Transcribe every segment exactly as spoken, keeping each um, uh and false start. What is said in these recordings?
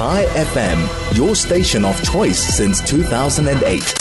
Chai F M, your station of choice since two thousand eight.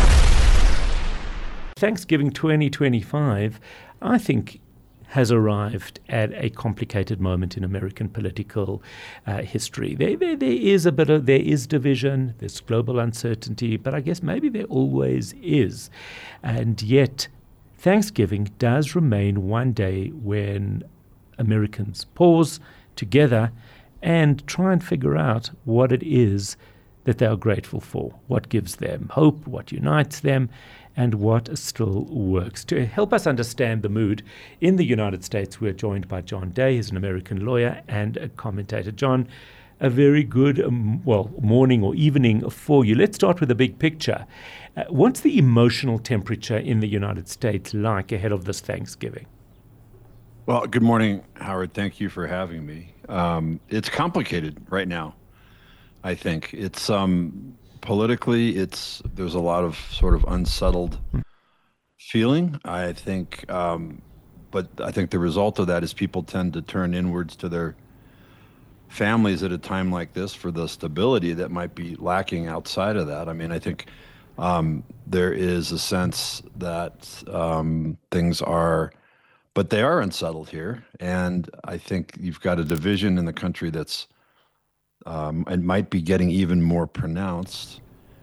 Thanksgiving twenty twenty-five, I think, has arrived at a complicated moment in American political uh, history. There, there, there is a bit of, there is division, there's global uncertainty, but I guess maybe there always is. And yet, Thanksgiving does remain one day when Americans pause together and try and figure out what it is that they are grateful for, what gives them hope, what unites them, and what still works. To help us understand the mood in the United States, we're joined by John Day. He's an American lawyer and a commentator. John, a very good, um, well, morning or evening for you. Let's start with the big picture. Uh, what's the emotional temperature in the United States like ahead of this Thanksgiving? Well, good morning, Howard. Thank you for having me. Um, it's complicated right now, I think. It's um, politically, it's there's a lot of sort of unsettled feeling, I think. Um, but I think the result of that is people tend to turn inwards to their families at a time like this for the stability that might be lacking outside of that. I mean, I think um, there is a sense that um, things are, but they are unsettled here. And I think you've got a division in the country that's, um, and might be getting even more pronounced.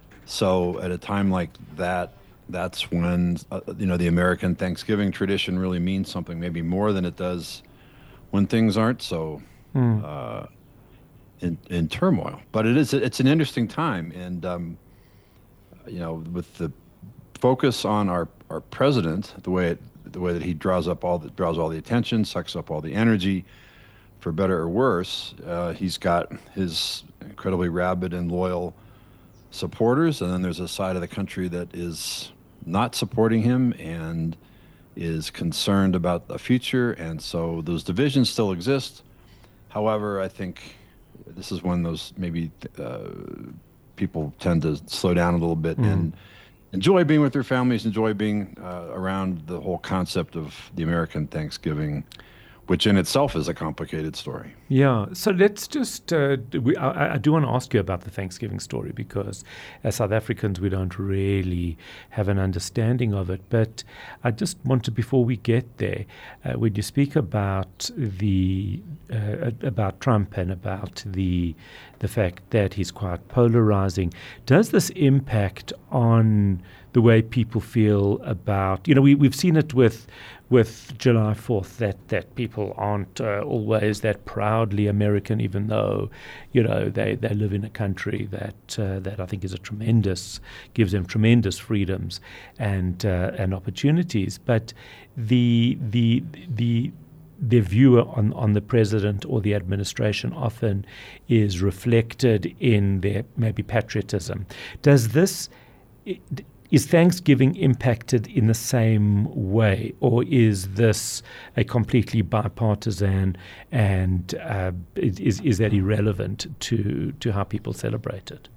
So at a time like that, that's when, uh, you know, the American Thanksgiving tradition really means something, maybe more than it does when things aren't so mm. uh, in, in turmoil. But it is, it's an interesting time. And, um, you know, with the focus on our, our president, the way it, the way that he draws up all the, draws all the attention, sucks up all the energy, for better or worse, uh, he's got his incredibly rabid and loyal supporters, and then there's a side of the country that is not supporting him and is concerned about the future, and so those divisions still exist. However, I think this is when those maybe uh, people tend to slow down a little bit mm. and enjoy being with their families, enjoy being uh, around the whole concept of the American Thanksgiving, which in itself is a complicated story. Yeah, so let's just, uh, we, I, I do want to ask you about the Thanksgiving story because as South Africans, we don't really have an understanding of it. But I just want to, before we get there, uh, when you speak about the, uh, about Trump and about the, the fact that he's quite polarizing, does this impact on the way people feel about, you know, we, we've seen it with with July fourth, that, that people aren't uh, always that proudly American, even though, you know, they, they live in a country that uh, that I think is a tremendous, gives them tremendous freedoms and uh, and opportunities. But the the the their view on, on the president or the administration often is reflected in their maybe patriotism. Does this... It, Is Thanksgiving impacted in the same way, or is this a completely bipartisan and uh, is is that irrelevant to to how people celebrate it?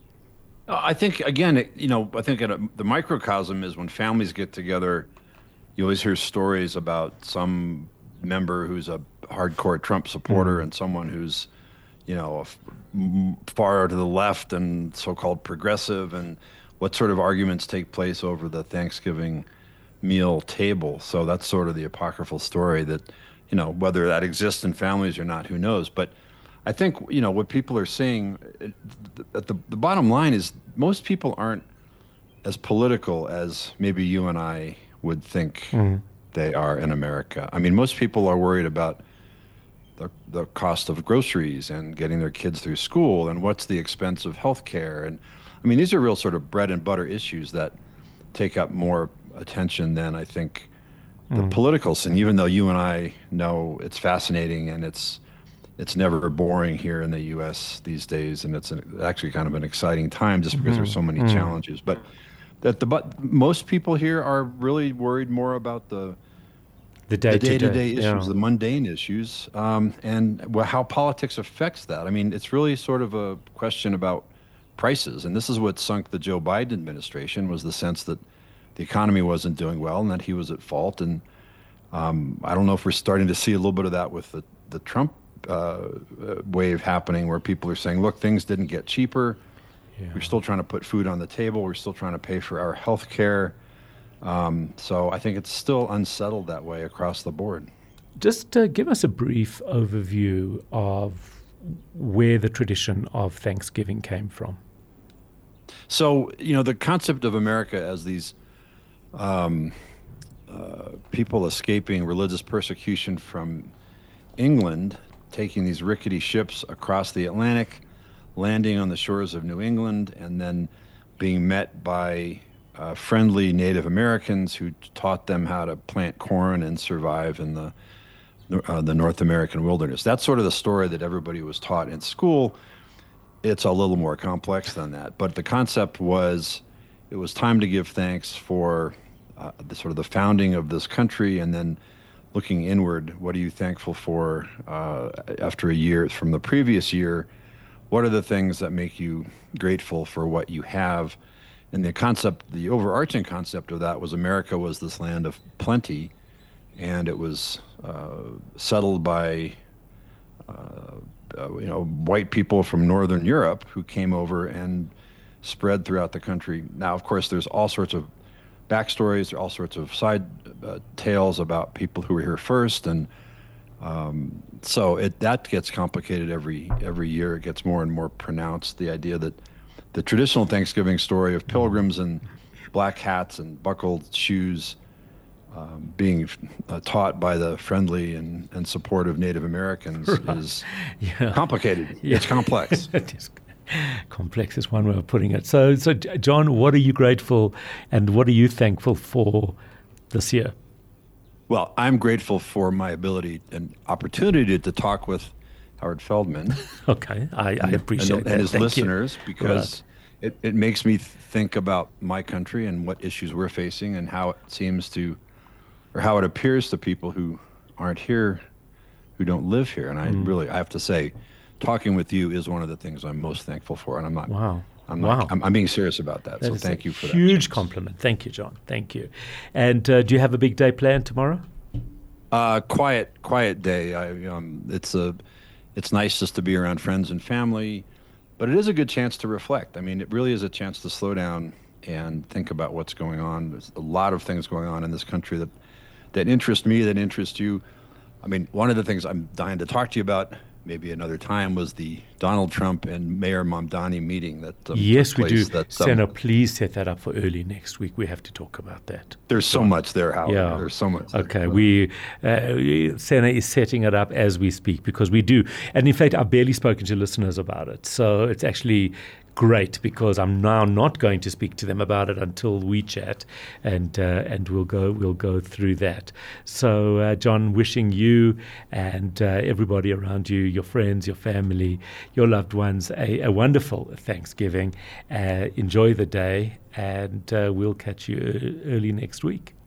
I think, again, it, you know, I think at a, the microcosm is when families get together, you always hear stories about some member who's a hardcore Trump supporter mm-hmm. and someone who's, you know, far to the left and so-called progressive, and what sort of arguments take place over the Thanksgiving meal table. So that's sort of the apocryphal story that, you know, whether that exists in families or not, who knows. But I think, you know, what people are seeing, at the, the bottom line is most people aren't as political as maybe you and I would think mm-hmm. they are in America. I mean, most people are worried about the, the cost of groceries and getting their kids through school and what's the expense of health care. And I mean, these are real sort of bread and butter issues that take up more attention than I think the mm. political scene, even though you and I know it's fascinating and it's it's never boring here in the U S these days. And it's an, actually kind of an exciting time just because mm-hmm. there's so many mm. challenges. But that the but most people here are really worried more about the the day-to-day, the day-to-day issues, yeah. the mundane issues, um, and well, how politics affects that. I mean, it's really sort of a question about prices, and this is what sunk the Joe Biden administration, was the sense that the economy wasn't doing well and that he was at fault. And um, I don't know if we're starting to see a little bit of that with the, the Trump uh, wave happening where people are saying, look, things didn't get cheaper. Yeah. We're still trying to put food on the table. We're still trying to pay for our health care. Um, so I think it's still unsettled that way across the board. Just uh, give us a brief overview of where the tradition of Thanksgiving came from. So, you know, the concept of America as these um, uh, people escaping religious persecution from England, taking these rickety ships across the Atlantic, landing on the shores of New England, and then being met by uh, friendly Native Americans who taught them how to plant corn and survive in the uh, the North American wilderness. That's sort of the story that everybody was taught in school. It's a little more complex than that, but the concept was it was time to give thanks for uh, the sort of the founding of this country, and then looking inward, what are you thankful for uh, after a year from the previous year? What are the things that make you grateful for what you have? And the concept, the overarching concept of that was America was this land of plenty, and it was uh, settled by uh, uh, you know, white people from Northern Europe who came over and spread throughout the country. Now, of course, there's all sorts of backstories, all sorts of side uh, tales about people who were here first, and um, so it that gets complicated every every year. It gets more and more pronounced. The idea that the traditional Thanksgiving story of pilgrims and black hats and buckled shoes um, being uh, taught by the friendly and, and supportive Native Americans right. is yeah. complicated. Yeah. It's complex. It is. Complex is one way of putting it. So, so John, what are you grateful and what are you thankful for this year? Well, I'm grateful for my ability and opportunity to talk with Howard Feldman. Okay, I, I appreciate and, that. And his Thank listeners, you. because right. it, it makes me think about my country and what issues we're facing and how it seems to, or how it appears to people who aren't here, who don't live here. And I mm. really, I have to say, talking with you is one of the things I'm most thankful for. And I'm not, wow. I'm not, wow. I'm, I'm being serious about that. that so thank you for that. Huge compliment. Thank you, John. Thank you. And uh, do you have a big day planned tomorrow? Uh, quiet, quiet day. I, um, it's a, it's nice just to be around friends and family, but it is a good chance to reflect. I mean, it really is a chance to slow down and think about what's going on. There's a lot of things going on in this country that, that interest me, that interest you. I mean, one of the things I'm dying to talk to you about, maybe another time, was the Donald Trump and Mayor Mamdani meeting that um, yes, took we place. do. That, um, Senna, please set that up for early next week. We have to talk about that. There's so much there, Howard. Yeah. There's so much there. Okay, we uh, Senna is setting it up as we speak because we do. And in fact, I've barely spoken to listeners about it. So it's actually great because I'm now not going to speak to them about it until we chat, and uh, and we'll go we'll go through that. So, uh, John, wishing you and uh, everybody around you, your friends, your family, your loved ones, a, a wonderful Thanksgiving. Uh, enjoy the day, and uh, we'll catch you early next week.